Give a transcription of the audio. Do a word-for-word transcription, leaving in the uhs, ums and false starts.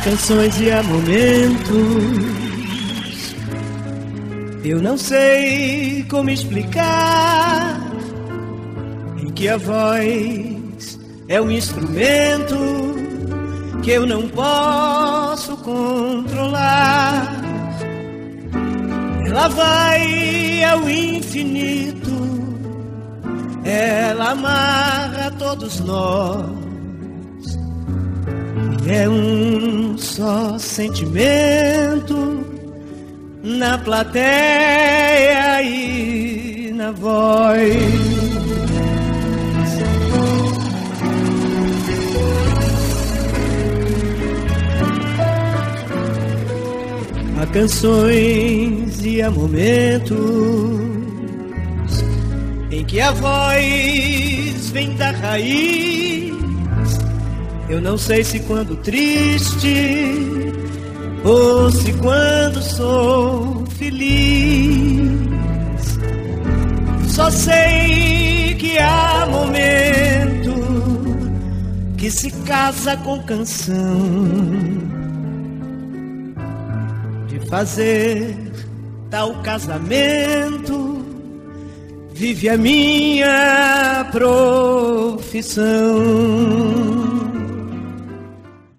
canções e há momentos, eu não sei como explicar, em que a voz é um instrumento que eu não posso controlar. Ela vai ao infinito, ela amarra todos nós. É um só sentimento na plateia e na voz. Há canções e há momentos em que a voz vem da raiz. Eu não sei se quando triste ou se quando sou feliz. Só sei que há momento que se casa com canção, de fazer tal casamento vive a minha profissão.